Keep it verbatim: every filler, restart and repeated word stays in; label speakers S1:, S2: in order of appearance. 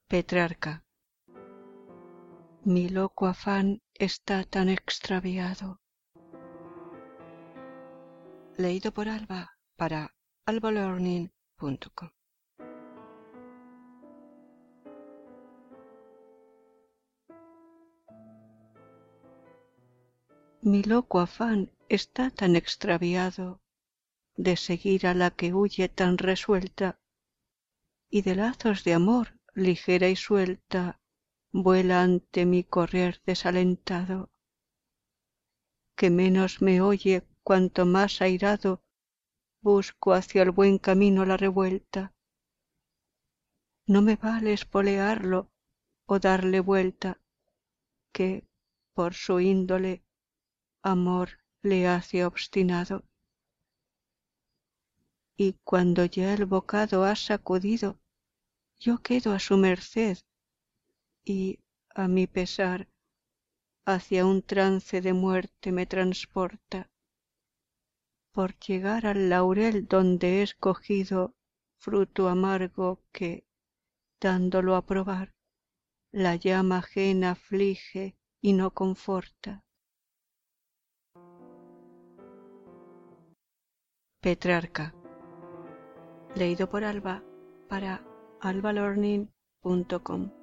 S1: Petrarca. Mi loco afán está tan extraviado. Leído por Alba para alba learning punto com. Mi loco afán está tan extraviado de seguir a la que huye tan resuelta, y de lazos de amor ligera y suelta vuela ante mi correr desalentado, que menos me oye cuanto más airado busco hacia el buen camino la revuelta. No me vale espolearlo o darle vuelta, que por su índole amor le hace obstinado. Y cuando ya el bocado ha sacudido, yo quedo a su merced y, a mi pesar, hacia un trance de muerte me transporta, por llegar al laurel donde he escogido fruto amargo que, dándolo a probar, la llama ajena aflige y no conforta. Petrarca. Leído por Alba para alba learning punto com.